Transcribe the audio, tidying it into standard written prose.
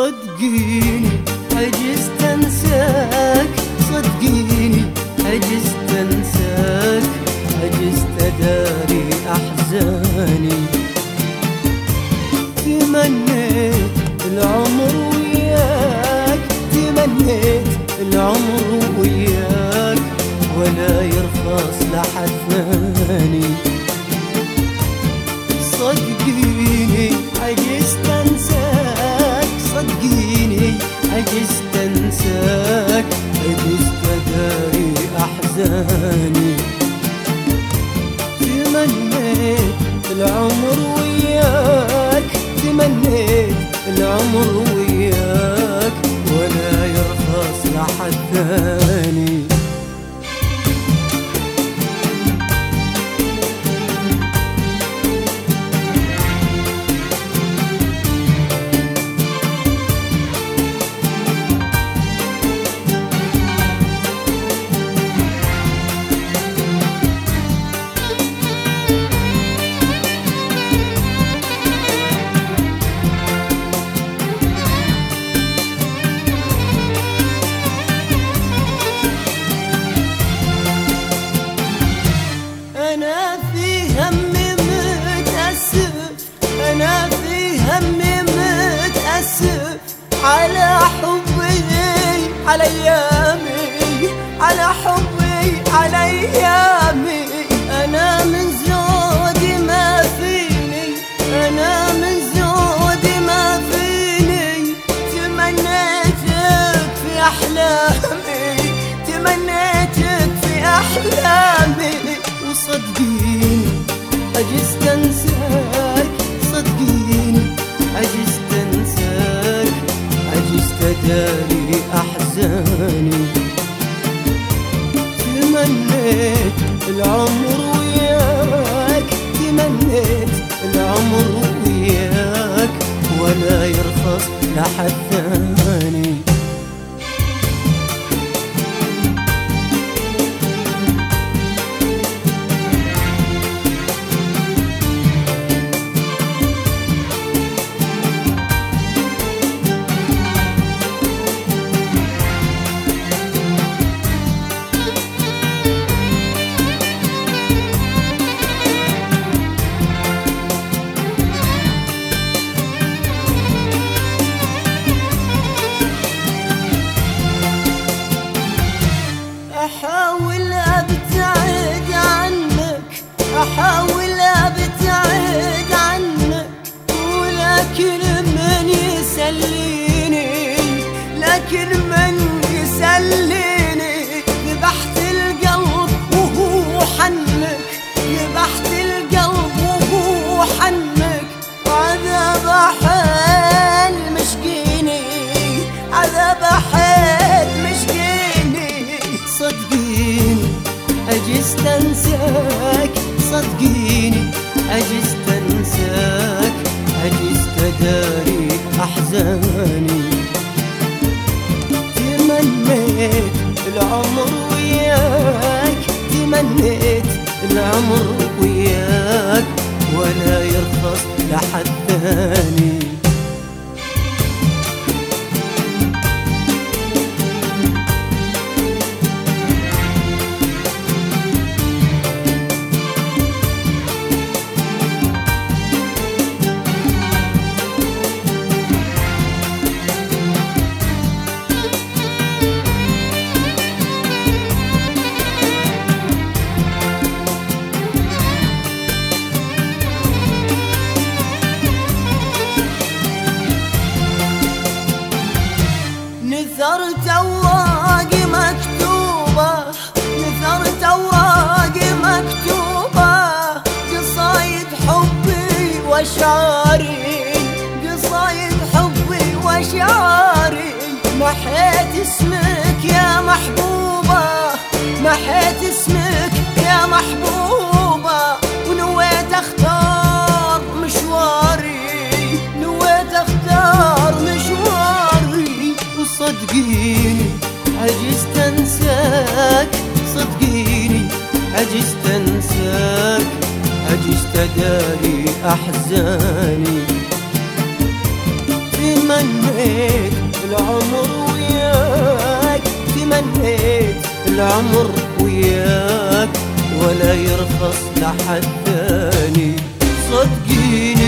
صدقيني عجزت انساك، صدقيني عجزت انساك، عجزت اداري احزاني. تمنيت العمر وياك، تمنيت العمر وياك، ولا يرخص لحد ثاني. صدقيني عجزت انساك، صدقيني عجزت انساك، عجزت اداري احزاني. تمنيت العمر وياك، تمنيت العمر وياك، ولا يرخص لحد ثاني. على حبي على ايامي، على حبي على ايامي. انا من زودي ما فيني، انا من زودي ما فيني. تمنيتك في احلامي، تمنيتك في احلامي. وصدقيني عجزت انساك، صدقيني عجزت انساك، عجزت اداري احزاني. تمنيت العمر وياك، تمنيت العمر وياك، ولا يرخص لحد ثاني. أحاول أبتعد عنك، أحاول أبتعد عنك، ولكن من يسليني، لكن من يسليني. ذبحت القلب وهو حنك، ذبحت القلب وهو حنك. عذاب حيل مشقيني، عذاب حيل مشقيني. صدقيني عجزت انساك، صدقيني عجزت انساك، عجزت اداري احزاني. تمنيت العمر وياك، تمنيت العمر وياك، ولا يرخص لحد ثاني. نثرت أوراقي مكتوبة، نثرت أوراقي مكتوبة، قصايد حبي وأشعاري، قصايد حبي وأشعاري. محيت اسمك يا محبوبة، محيت اسمك يا محبوبة، ونويت أختار مشواري، نويت أختار مشواري. وصدقيني عجزت انساك، صدقيني عجزت انساك، عجزت اداري احزاني. تمنيت العمر وياك، تمنيت العمر وياك، ولا يرخص لحد ثاني. صدقيني